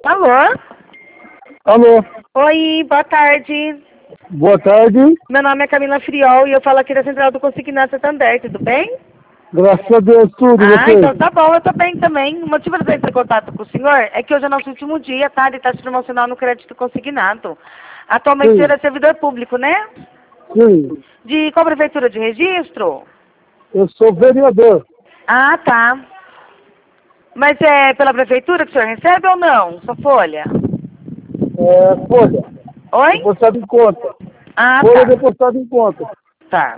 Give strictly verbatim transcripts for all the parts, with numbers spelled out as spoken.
Alô? Alô? Oi, boa tarde. Boa tarde. Meu nome é Camila Friol e eu falo aqui da Central do Consignato Santander, tudo bem? Graças a Deus, tudo, Ah, você? então tá bom, eu tô bem também. O motivo de eu entrar em contato com o senhor é que hoje é nosso último dia, tá? De taxa promocional no crédito consignado. Atualmente o Sim. senhor é servidor público, né? Sim, De qual prefeitura de registro? eu sou vereador. Ah, tá. Mas é pela prefeitura que o senhor recebe ou não? Sua folha? É, folha, Oi? depositado em conta. Ah, Folha tá. depositada em conta. Tá.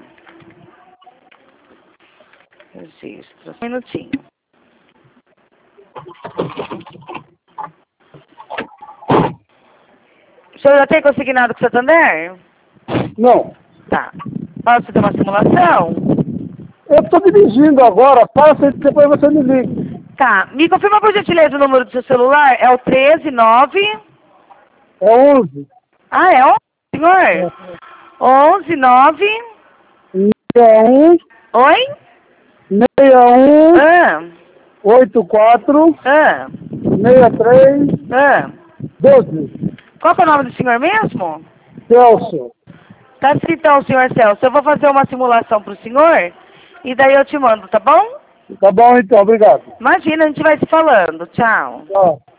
Registro. Um minutinho. O senhor já tem consignado com o Santander? Não, Tá. Posso fazer uma simulação? eu estou dirigindo agora, passa e depois você me liga. Tá. Me confirma por gentileza o número do seu celular? É o treze nove... É onze, Ah, é onze, senhor? onze nove... sessenta e um, Oi? sessenta e um, Ah. oitenta e quatro, Ah. sessenta e três, Ah. doze. Qual que é o nome do senhor mesmo? Celso. Tá assim então, senhor Celso. Eu vou fazer uma simulação pro senhor e daí eu te mando, tá bom? Tá bom então, obrigado. Imagina, a gente vai se falando. Tchau. Tchau.